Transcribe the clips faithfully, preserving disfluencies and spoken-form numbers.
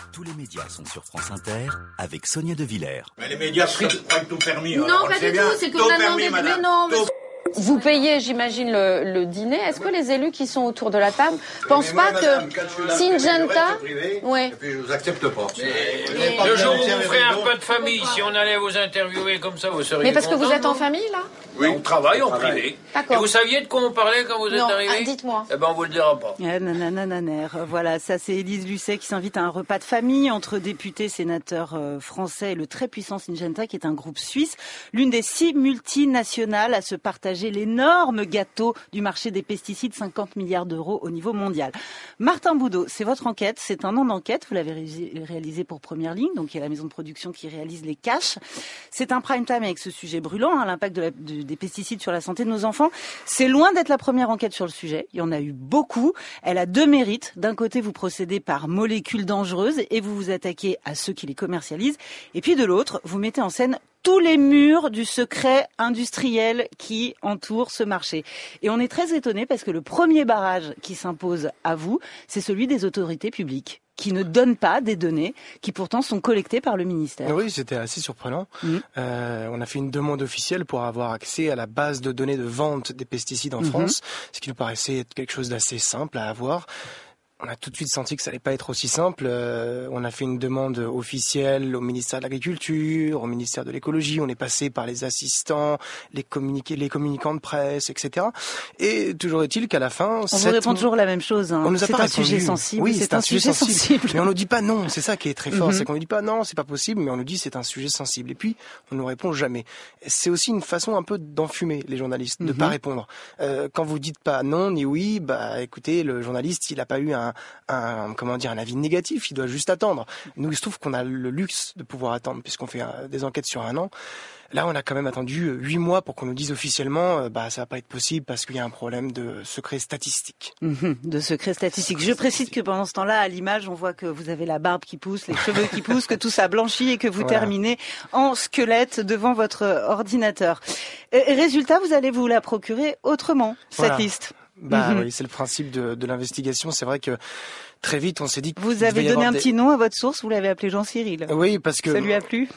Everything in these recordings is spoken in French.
Tous les médias sont sur France Inter avec Sonia De Villers. Mais les médias prennent tout permis. Non, alors, pas du bien. tout, c'est que Tout vous a permis, demandé... madame. Mais non, Tout... monsieur... Vous payez, j'imagine, le, le dîner. Est-ce que les élus qui sont autour de la table ne pensent moi, pas madame, que quand je suis là, Syngenta... privé, Oui. et puis je vous accepte pas. Mais, Mais le jour où vous ferez ferez un repas de famille, si on allait vous interviewer comme ça, vous seriez Mais parce que content, vous êtes en non? famille, là? Oui, on travaille en travaille. privé. D'accord. Et vous saviez de quoi on parlait quand vous êtes Non, arrivé? ah, dites-moi. Eh ben, on vous le dira pas. Ah, nananananer. Voilà, ça c'est Élise Lucet qui s'invite à un repas de famille entre députés, sénateurs euh, français et le très puissant Syngenta qui est un groupe suisse, l'une des six multinationales à se partager l'énorme gâteau du marché des pesticides, cinquante milliards d'euros au niveau mondial. Martin Boudot, c'est votre enquête, c'est un an d'enquête, vous l'avez réalisé pour Première Ligne, donc il y a la maison de production qui réalise les caches. C'est un prime time avec ce sujet brûlant, hein, l'impact de la, de, des pesticides sur la santé de nos enfants. C'est loin d'être la première enquête sur le sujet. Il y en a eu beaucoup. Elle a deux mérites. D'un côté, vous procédez par molécules dangereuses et vous vous attaquez à ceux qui les commercialisent. Et puis de l'autre, vous mettez en scène tous les murs du secret industriel qui entoure ce marché. Et on est très étonné parce que le premier barrage qui s'impose à vous, c'est celui des autorités publiques, qui ne donnent pas des données qui pourtant sont collectées par le ministère. Oui, c'était assez surprenant. Mmh. Euh, on a fait une demande officielle pour avoir accès à la base de données de vente des pesticides en mmh. France, ce qui nous paraissait être quelque chose d'assez simple à avoir. On a tout de suite senti que ça allait pas être aussi simple. Euh, on a fait une demande officielle au ministère de l'Agriculture, au ministère de l'Écologie. On est passé par les assistants, les communiqués, les communicants de presse, et cetera. Et toujours est-il qu'à la fin, on cette... vous répond toujours la même chose. Hein. On nous a c'est pas un répondu. sujet sensible. Oui, c'est, c'est un, un sujet, sujet sensible. sensible. Mais on nous dit pas non. C'est ça qui est très fort, mm-hmm. c'est qu'on nous dit pas non, c'est pas possible, mais on nous dit c'est un sujet sensible. Et puis on nous répond jamais. C'est aussi une façon un peu d'enfumer les journalistes, de mm-hmm. pas répondre. Euh, quand vous dites pas non ni oui, bah écoutez, le journaliste il a pas eu un, un comment dire, un avis négatif, il doit juste attendre. Nous, il se trouve qu'on a le luxe de pouvoir attendre, puisqu'on fait des enquêtes sur un an. Là, on a quand même attendu huit mois pour qu'on nous dise officiellement, bah, ça va pas être possible parce qu'il y a un problème de secret statistique. Mmh, de secret statistique. Je précise que pendant ce temps-là, à l'image, on voit que vous avez la barbe qui pousse, les cheveux qui poussent, que tout ça blanchit et que vous voilà. terminez en squelette devant votre ordinateur. Et résultat, vous allez vous la procurer autrement, voilà. cette liste. Bah mmh. oui, c'est le principe de, de l'investigation. C'est vrai que très vite, on s'est dit que vous avez donné un des... petit nom à votre source. Vous l'avez appelé Jean-Cyril. Oui, parce que ça lui a plu.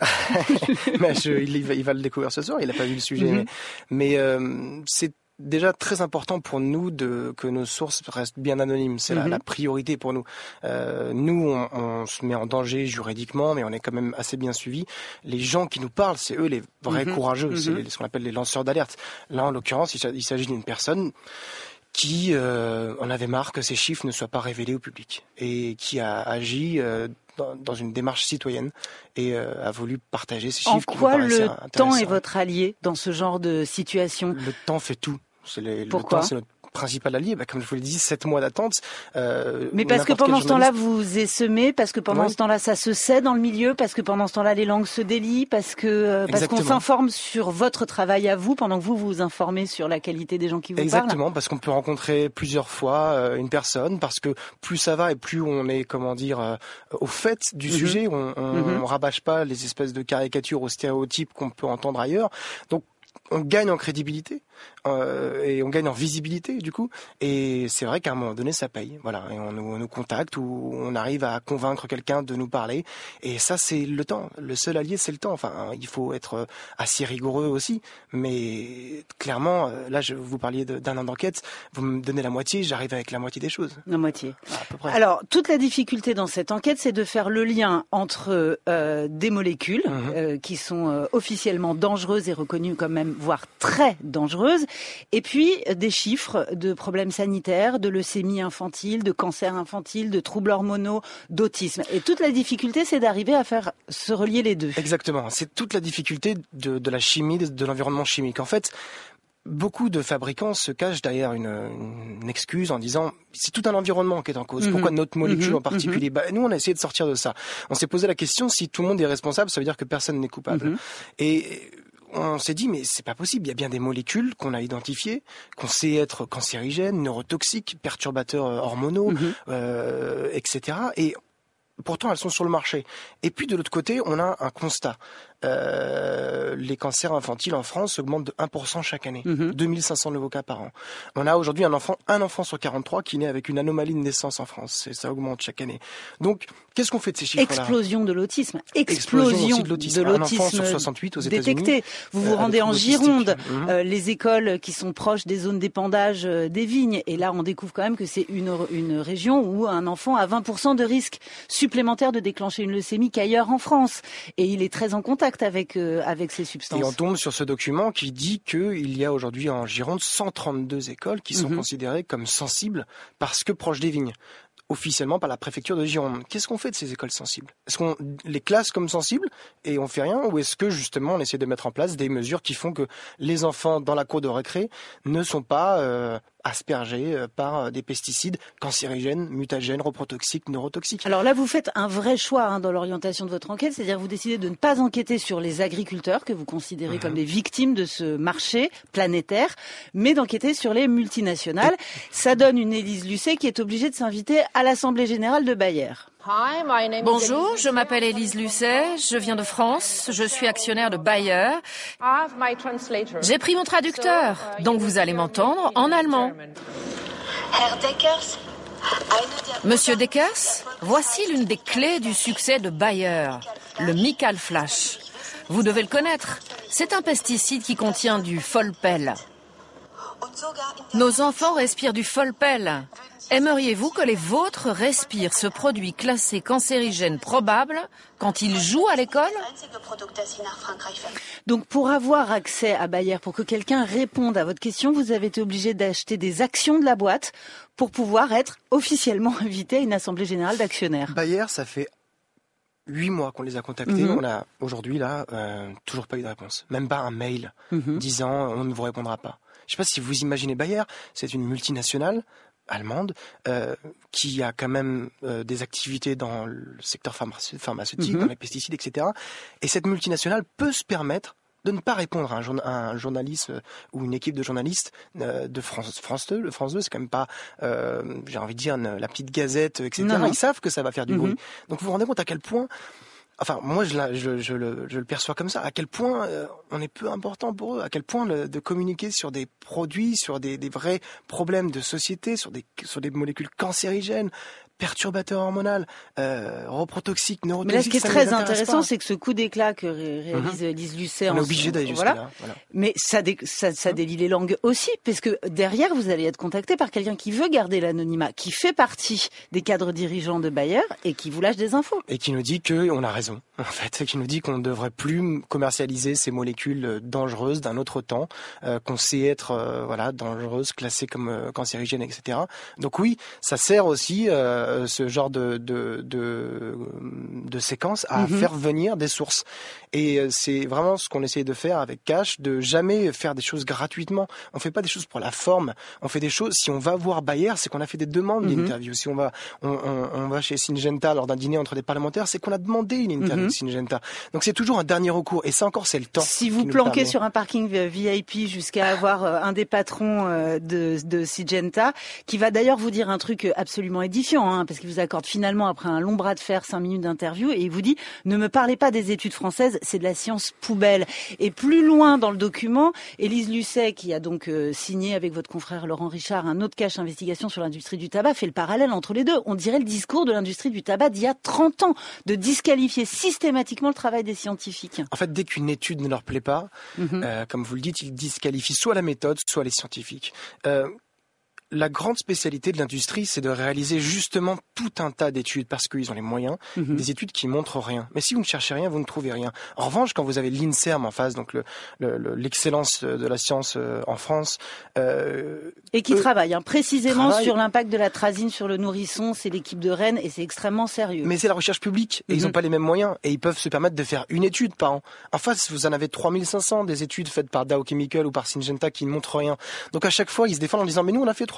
mais je, il, va, il va le découvrir ce soir. Il n'a pas vu le sujet, mmh. mais, mais euh, c'est déjà très important pour nous de que nos sources restent bien anonymes. C'est mmh. la, la priorité pour nous. Euh, nous, on, on se met en danger juridiquement, mais on est quand même assez bien suivis. Les gens qui nous parlent, c'est eux les vrais mmh. courageux. Mmh. C'est les, ce qu'on appelle les lanceurs d'alerte. Là, en l'occurrence, il, il s'agit d'une personne qui euh, en avait marre que ces chiffres ne soient pas révélés au public et qui a agi euh, dans, dans une démarche citoyenne et euh, a voulu partager ces chiffres. En quoi le temps est votre allié dans ce genre de situation ? Le temps fait tout. C'est les, Pourquoi ? le temps, c'est notre principal allié. Bah, comme je vous l'ai dit, sept mois d'attente. Euh, Mais parce que pendant ce temps-là, vous essemez, parce que pendant oui. ce temps-là, ça se sait dans le milieu, parce que pendant ce temps-là, les langues se délient, parce que euh, parce qu'on s'informe sur votre travail à vous, pendant que vous vous informez sur la qualité des gens qui vous Exactement, parlent. Exactement, parce qu'on peut rencontrer plusieurs fois euh, une personne, parce que plus ça va et plus on est, comment dire, euh, au fait du mm-hmm. sujet. On, on, mm-hmm. on rabâche pas les espèces de caricatures ou stéréotypes qu'on peut entendre ailleurs. Donc on gagne en crédibilité euh, et on gagne en visibilité du coup, et c'est vrai qu'à un moment donné ça paye, voilà, et on nous, on nous contacte ou on arrive à convaincre quelqu'un de nous parler, et ça c'est le temps, le seul allié c'est le temps. Enfin, il faut être assez rigoureux aussi, mais clairement là je vous parliez de, d'un an d'enquête, vous me donnez la moitié, j'arrive avec la moitié des choses. La moitié. À peu près. Alors toute la difficulté dans cette enquête, c'est de faire le lien entre euh, des molécules mmh. euh, qui sont euh, officiellement dangereuses et reconnues comme même voire très dangereuses, et puis des chiffres de problèmes sanitaires, de leucémie infantile, de cancer infantile, de troubles hormonaux, d'autisme. Et toute la difficulté, c'est d'arriver à faire se relier les deux. Exactement. C'est toute la difficulté de, de la chimie, de, de l'environnement chimique. En fait, beaucoup de fabricants se cachent derrière une, une excuse en disant c'est tout un environnement qui est en cause. Mmh. Pourquoi notre molécule mmh. en particulier mmh. bah, nous, on a essayé de sortir de ça. On s'est posé la question, si tout le monde est responsable, ça veut dire que personne n'est coupable. Mmh. Et on s'est dit, mais c'est pas possible. Il y a bien des molécules qu'on a identifiées, qu'on sait être cancérigènes, neurotoxiques, perturbateurs hormonaux, mmh. euh, et cetera. Et pourtant, elles sont sur le marché. Et puis, de l'autre côté, on a un constat. euh, les cancers infantiles en France augmentent de un pour cent chaque année. Mm-hmm. deux mille cinq cents nouveaux cas par an. On a aujourd'hui un enfant, un enfant sur quarante-trois qui naît avec une anomalie de naissance en France. Et ça augmente chaque année. Donc, qu'est-ce qu'on fait de ces chiffres-là ? Explosion de l'autisme. Explosion, Explosion aussi de l'autisme. de l'autisme. Un enfant sur soixante-huit aux États-Unis. Détecté. Vous vous euh, rendez en Gironde, mmh. euh, les écoles qui sont proches des zones d'épandage euh, des vignes. Et là, on découvre quand même que c'est une, une région où un enfant a vingt pour cent de risque supplémentaire de déclencher une leucémie qu'ailleurs en France. Et il est très en contact avec, euh, avec ces substances. Et on tombe sur ce document qui dit qu'il y a aujourd'hui en Gironde cent trente-deux écoles qui sont mmh. considérées comme sensibles parce que proches des vignes. Officiellement par la préfecture de Gironde. Qu'est-ce qu'on fait de ces écoles sensibles ? Est-ce qu'on les classe comme sensibles et on fait rien, ou est-ce que justement on essaie de mettre en place des mesures qui font que les enfants dans la cour de récré ne sont pas euh, aspergés par des pesticides cancérigènes, mutagènes, reprotoxiques, neurotoxiques ? Alors là, vous faites un vrai choix hein, dans l'orientation de votre enquête, c'est-à-dire vous décidez de ne pas enquêter sur les agriculteurs que vous considérez mmh. comme des victimes de ce marché planétaire, mais d'enquêter sur les multinationales. Ça donne une Élise Lucet qui est obligée de s'inviter à l'Assemblée Générale de Bayer. Bonjour, je m'appelle Élise Lucet, je viens de France, je suis actionnaire de Bayer. J'ai pris mon traducteur, donc vous allez m'entendre en allemand. Monsieur Deckers, voici l'une des clés du succès de Bayer, le Mical Flash. Vous devez le connaître, c'est un pesticide qui contient du Folpel. Nos enfants respirent du Folpel. Aimeriez-vous que les vôtres respirent ce produit classé cancérigène probable quand ils jouent à l'école ? Donc pour avoir accès à Bayer, pour que quelqu'un réponde à votre question, vous avez été obligé d'acheter des actions de la boîte pour pouvoir être officiellement invité à une assemblée générale d'actionnaires. Bayer, ça fait huit mois qu'on les a contactés. Mmh. On a aujourd'hui là euh, toujours pas eu de réponse, même pas un mail mmh. disant on ne vous répondra pas. Je ne sais pas si vous imaginez Bayer, c'est une multinationale allemande euh, qui a quand même euh, des activités dans le secteur pharmace- pharmaceutique, mmh. dans les pesticides, et cetera. Et cette multinationale peut se permettre de ne pas répondre à un, jour- un journaliste euh, ou une équipe de journalistes euh, de France, France deux. Le France deux, c'est quand même pas, euh, j'ai envie de dire, une, la petite gazette, et cetera. Non. Ils savent que ça va faire du mmh. bruit. Donc vous vous rendez compte à quel point... Enfin, moi, je, la, je, je, le, je le perçois comme ça. À quel point euh, on est peu important pour eux. À quel point le, de communiquer sur des produits, sur des, des vrais problèmes de société, sur des, sur des molécules cancérigènes, perturbateurs hormonaux, euh, reprotoxiques, neurotoxiques. Mais là, ce qui est très intéressant, pas. c'est que ce coup d'éclat que ré- réalise mm-hmm. Lise Lucet... On est obligé d'aller jusque voilà. là. Voilà. Mais ça, dé, ça, ça délie les langues aussi, parce que derrière, vous allez être contacté par quelqu'un qui veut garder l'anonymat, qui fait partie des cadres dirigeants de Bayer et qui vous lâche des infos. Et qui nous dit qu'on a raison, en fait. Qui nous dit qu'on ne devrait plus commercialiser ces molécules dangereuses d'un autre temps, euh, qu'on sait être euh, voilà, dangereuses, classées comme euh, cancérigènes, et cetera. Donc oui, ça sert aussi... Euh, ce genre de, de, de, de séquence à mm-hmm. faire venir des sources. Et c'est vraiment ce qu'on essaye de faire avec Cash, de jamais faire des choses gratuitement. On fait pas des choses pour la forme. On fait des choses, si on va voir Bayer, c'est qu'on a fait des demandes mm-hmm. d'interview. Si on va, on, on, on va chez Syngenta lors d'un dîner entre des parlementaires, c'est qu'on a demandé une interview mm-hmm. de Syngenta. Donc c'est toujours un dernier recours. Et ça encore, c'est le temps. Si vous planquez sur un parking V I P jusqu'à avoir un des patrons de, de Syngenta, qui va d'ailleurs vous dire un truc absolument édifiant, hein, parce qu'il vous accorde finalement, après un long bras de fer, cinq minutes d'interview, et il vous dit « Ne me parlez pas des études françaises, c'est de la science poubelle ». Et plus loin dans le document, Élise Lucet, qui a donc euh, signé avec votre confrère Laurent Richard un autre cache investigation sur l'industrie du tabac, fait le parallèle entre les deux. On dirait le discours de l'industrie du tabac d'il y a trente ans, de disqualifier systématiquement le travail des scientifiques. En fait, dès qu'une étude ne leur plaît pas, mm-hmm. euh, comme vous le dites, ils disqualifient soit la méthode, soit les scientifiques. Euh, La grande spécialité de l'industrie, c'est de réaliser justement tout un tas d'études parce qu'ils ont les moyens, mmh. des études qui montrent rien. Mais si vous ne cherchez rien, vous ne trouvez rien. En revanche, quand vous avez l'INSERM en face, donc le, le, l'excellence de la science en France... Euh, et qui eux, travaille hein, précisément travaille. sur l'impact de la trazine sur le nourrisson, c'est l'équipe de Rennes et c'est extrêmement sérieux. Mais c'est la recherche publique et mmh. ils n'ont pas les mêmes moyens et ils peuvent se permettre de faire une étude par an. En face, vous en avez trois mille cinq cents des études faites par Dow Chemical ou par Syngenta qui ne montrent rien. Donc à chaque fois, ils se défendent en disant « mais nous on a fait trois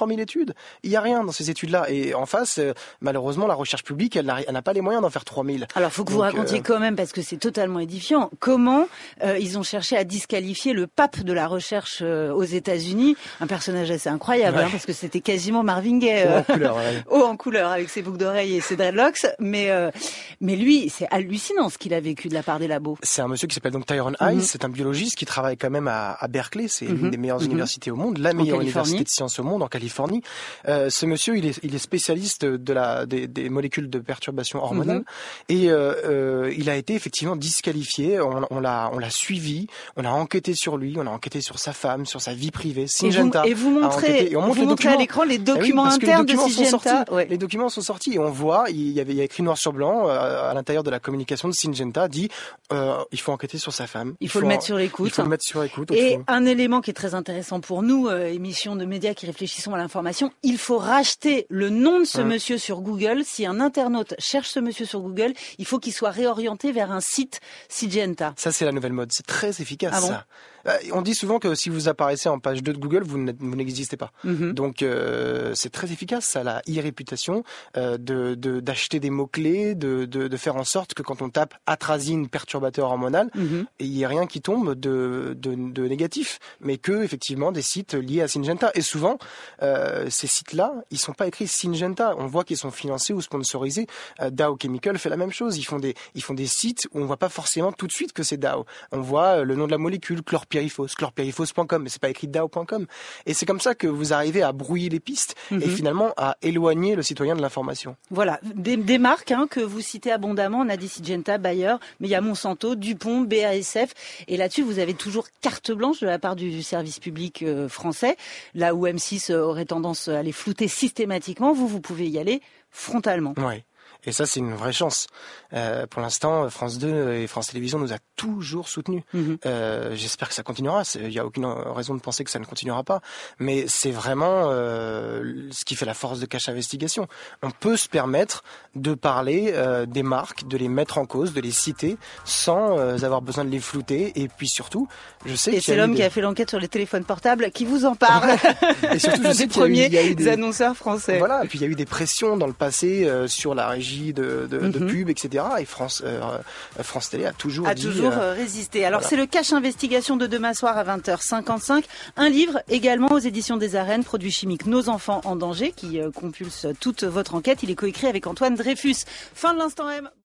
trois mille études. Il y a rien dans ces études-là. Et en face, euh, malheureusement, la recherche publique, elle n'a, elle n'a pas les moyens d'en faire trois mille. Alors, faut que Donc, vous racontiez euh... quand même, parce que c'est totalement édifiant, comment euh, ils ont cherché à disqualifier le pape de la recherche euh, aux États-Unis, un personnage assez incroyable, ouais. hein, parce que c'était quasiment Marvin Gaye, euh, haut en couleur, ouais. haut en couleur, avec ses boucles d'oreilles et ses dreadlocks. Mais euh, mais lui, c'est hallucinant ce qu'il a vécu de la part des labos. C'est un monsieur qui s'appelle donc Tyrone Hayes, mm-hmm. c'est un biologiste qui travaille quand même à, à Berkeley, c'est mm-hmm. l'une des meilleures mm-hmm. universités au monde, la meilleure université de sciences au monde en Californie. Euh, ce monsieur, il est, il est spécialiste de la, des, des molécules de perturbation hormonale mm-hmm. et euh, euh, il a été effectivement disqualifié. On, on l'a, on l'a suivi, on a enquêté sur lui, on a enquêté sur sa femme, sur sa vie privée. Syngenta. Et vous, et vous montrez, et on montre vous montrez à l'écran les documents eh oui, internes les documents de Syngenta. Ouais. Les documents sont sortis et on voit, il y avait, il y a écrit noir sur blanc euh, à l'intérieur de la communication de Syngenta, dit euh, il faut enquêter sur sa femme. Il faut, il faut le mettre sur écoute. Il faut le mettre sur écoute. Et un élément qui est très intéressant pour nous, euh, émission de médias qui réfléchissons à l'information, il faut racheter le nom de ce hum. monsieur sur Google. Si un internaute cherche ce monsieur sur Google, il faut qu'il soit réorienté vers un site Syngenta. Ça, c'est la nouvelle mode. C'est très efficace, ah bon ça. On dit souvent que si vous apparaissez en page deux de Google, vous n'existez pas. Mm-hmm. Donc euh, c'est très efficace, ça, la e-réputation, euh, de, de, d'acheter des mots-clés, de, de, de faire en sorte que quand on tape atrazine perturbateur hormonal, mm-hmm. il n'y a rien qui tombe de, de, de négatif, mais que effectivement des sites liés à Syngenta. Et souvent, euh, ces sites-là, ils sont pas écrits Syngenta. On voit qu'ils sont financés ou sponsorisés. Euh, Dow Chemical fait la même chose. Ils font des, ils font des sites où on voit pas forcément tout de suite que c'est Dow. On voit le nom de la molécule, chlorpyrifos, chlorpyrifos point com, mais c'est pas écrit Dow point com. Et c'est comme ça que vous arrivez à brouiller les pistes mm-hmm. et finalement à éloigner le citoyen de l'information. Voilà, des, des marques hein, que vous citez abondamment, on a dit Syngenta, Bayer, mais il y a Monsanto, Dupont, B A S F, et là-dessus vous avez toujours carte blanche de la part du service public euh, français, là où M six aurait tendance à les flouter systématiquement, vous, vous pouvez y aller frontalement. Oui. Et ça, c'est une vraie chance. Euh, pour l'instant, France deux et France Télévisions nous a toujours soutenus. Mmh. Euh, j'espère que ça continuera. Il n'y a aucune raison de penser que ça ne continuera pas. Mais c'est vraiment euh, ce qui fait la force de Cache Investigation. On peut se permettre de parler euh, des marques, de les mettre en cause, de les citer, sans euh, avoir besoin de les flouter. Et puis surtout, je sais et qu'il c'est y a l'homme des... qui a fait l'enquête sur les téléphones portables qui vous en parle. Et surtout, je sais des premiers qu'il y a eu, il y a eu des... annonceurs français. Voilà. Et puis il y a eu des pressions dans le passé euh, sur la régie de, de, mm-hmm. de pub, et cetera. Et France, euh, France Télé a toujours a dit, toujours euh, résisté. Alors voilà. C'est le Cache Investigation de demain soir à vingt heures cinquante-cinq. Un livre également aux éditions des Arènes, Produits chimiques, nos enfants en danger, qui euh, compulse toute votre enquête. Il est coécrit avec Antoine Dreyfus. Fin de l'instant M.